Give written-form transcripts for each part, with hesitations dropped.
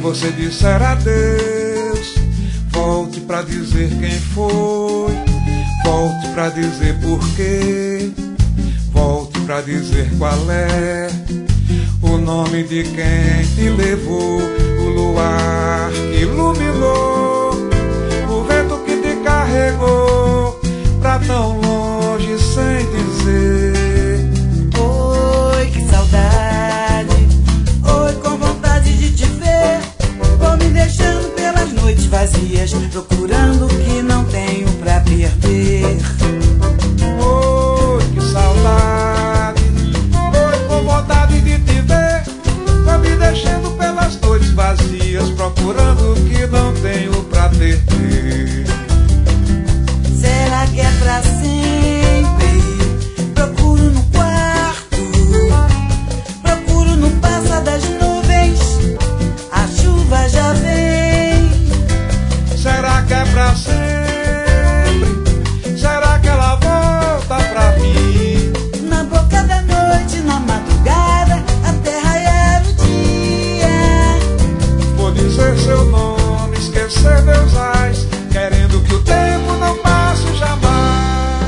você disser adeus, volte pra dizer quem foi, volte pra dizer porquê, volte pra dizer qual é o nome de quem te levou, o luar que iluminou, o vento que te carregou pra tão longe sem dizer. Oi, que saudade, oi, com vontade de te ver. Vou me deixando pelas noites vazias, procurando o que não tenho pra perder. Oi, que saudade, oi, com vontade de te ver. Vou me deixando pelas noites vazias, procurando o que não tenho pra perder. Será que é pra sempre? Procuro no quarto, procuro no passa das nuvens, a chuva já vem. Será que é pra sempre? Será que ela volta pra mim? Na boca da noite, na madrugada, até raiar o dia. Vou dizer seu nome, esquecer meus ais, querendo que o tempo não passe jamais.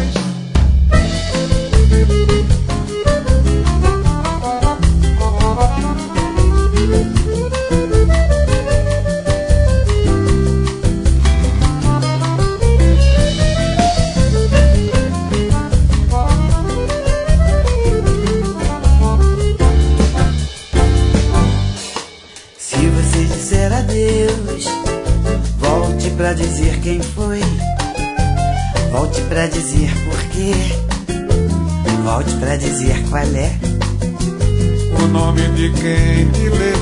Se você disser adeus, volte pra dizer quem foi, volte pra dizer porquê, volte pra dizer qual é O nome de quem te levou,